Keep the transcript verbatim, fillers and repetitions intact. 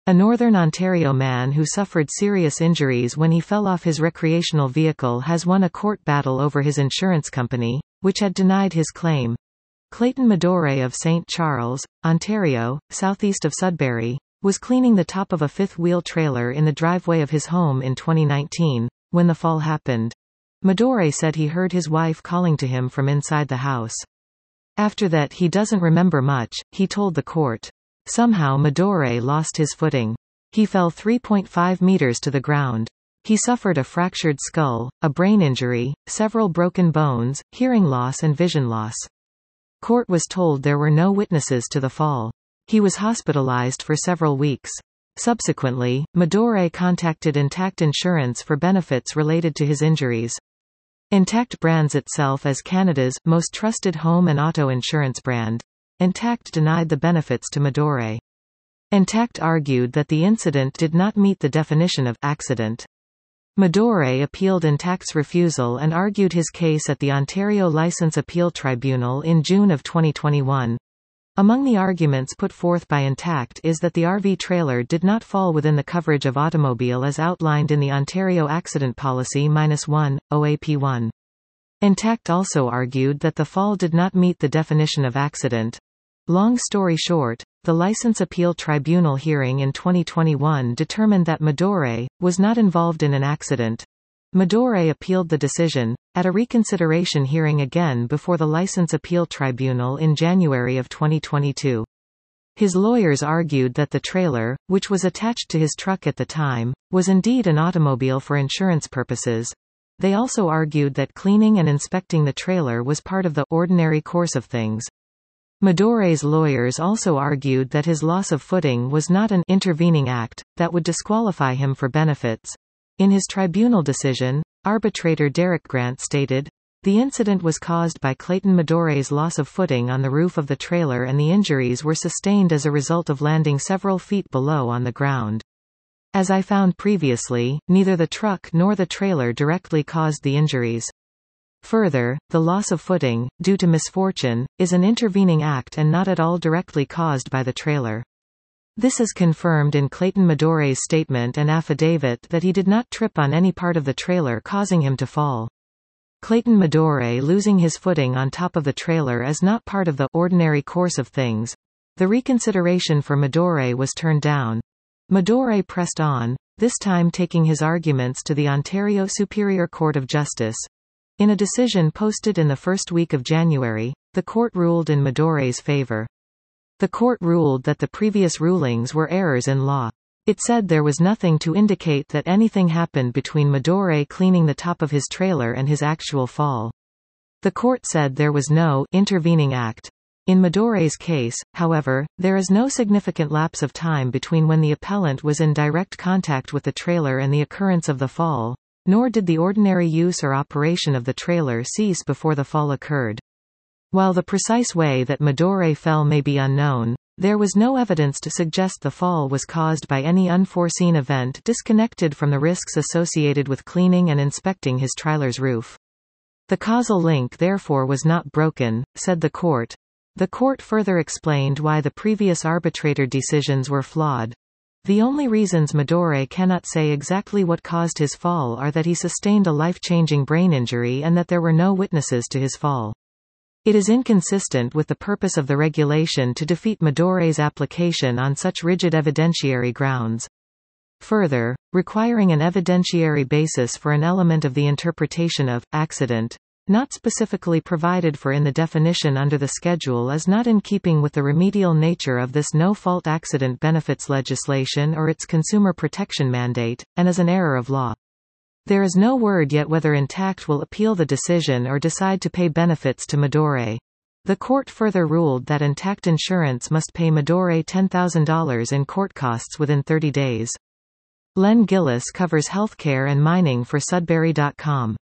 A Northern Ontario man who suffered serious injuries when he fell off his recreational vehicle has won a court battle over his insurance company, which had denied his claim. Clayton Medore of Saint Charles, Ontario, southeast of Sudbury, was cleaning the top of a fifth-wheel trailer in the driveway of his home in twenty nineteen, when the fall happened. Medore said he heard his wife calling to him from inside the house. After that he doesn't remember much, he told the court. Somehow Medore lost his footing. He fell three point five meters to the ground. He suffered a fractured skull, a brain injury, several broken bones, hearing loss and vision loss. Court was told there were no witnesses to the fall. He was hospitalized for several weeks. Subsequently, Medore contacted Intact Insurance for benefits related to his injuries. Intact brands itself as Canada's most trusted home and auto insurance brand. Intact denied the benefits to Medore. Intact argued that the incident did not meet the definition of accident. Medore appealed Intact's refusal and argued his case at the Ontario Licence Appeal Tribunal in June of twenty twenty-one. Among the arguments put forth by Intact is that the R V trailer did not fall within the coverage of automobile as outlined in the Ontario Accident Policy one, O A P one. Intact also argued that the fall did not meet the definition of accident. Long story short, the Licence Appeal Tribunal hearing in twenty twenty-one determined that Medore was not involved in an accident. Medore appealed the decision, at a reconsideration hearing again before the Licence Appeal Tribunal in January of twenty twenty-two. His lawyers argued that the trailer, which was attached to his truck at the time, was indeed an automobile for insurance purposes. They also argued that cleaning and inspecting the trailer was part of the ordinary course of things. Medore's lawyers also argued that his loss of footing was not an intervening act that would disqualify him for benefits. In his tribunal decision, arbitrator Derek Grant stated, "The incident was caused by Clayton Medore's loss of footing on the roof of the trailer and the injuries were sustained as a result of landing several feet below on the ground. As I found previously, neither the truck nor the trailer directly caused the injuries. Further, the loss of footing, due to misfortune, is an intervening act and not at all directly caused by the trailer." This is confirmed in Clayton Medore's statement and affidavit that he did not trip on any part of the trailer causing him to fall. Clayton Medore losing his footing on top of the trailer is not part of the ordinary course of things. The reconsideration for Medore was turned down. Medore pressed on, this time taking his arguments to the Ontario Superior Court of Justice. In a decision posted in the first week of January, the court ruled in Medore's favor. The court ruled that the previous rulings were errors in law. It said there was nothing to indicate that anything happened between Medore cleaning the top of his trailer and his actual fall. The court said there was no intervening act. In Medore's case, however, there is no significant lapse of time between when the appellant was in direct contact with the trailer and the occurrence of the fall, nor did the ordinary use or operation of the trailer cease before the fall occurred. While the precise way that Medore fell may be unknown, there was no evidence to suggest the fall was caused by any unforeseen event disconnected from the risks associated with cleaning and inspecting his trailer's roof. The causal link therefore was not broken, said the court. The court further explained why the previous arbitrator decisions were flawed. The only reasons Medore cannot say exactly what caused his fall are that he sustained a life-changing brain injury and that there were no witnesses to his fall. It is inconsistent with the purpose of the regulation to defeat Medore's application on such rigid evidentiary grounds. Further, requiring an evidentiary basis for an element of the interpretation of accident, not specifically provided for in the definition under the schedule, is not in keeping with the remedial nature of this no-fault accident benefits legislation or its consumer protection mandate, and is an error of law. There is no word yet whether Intact will appeal the decision or decide to pay benefits to Medore. The court further ruled that Intact Insurance must pay Medore ten thousand dollars in court costs within thirty days. Len Gillis covers healthcare and mining for Sudbury dot com.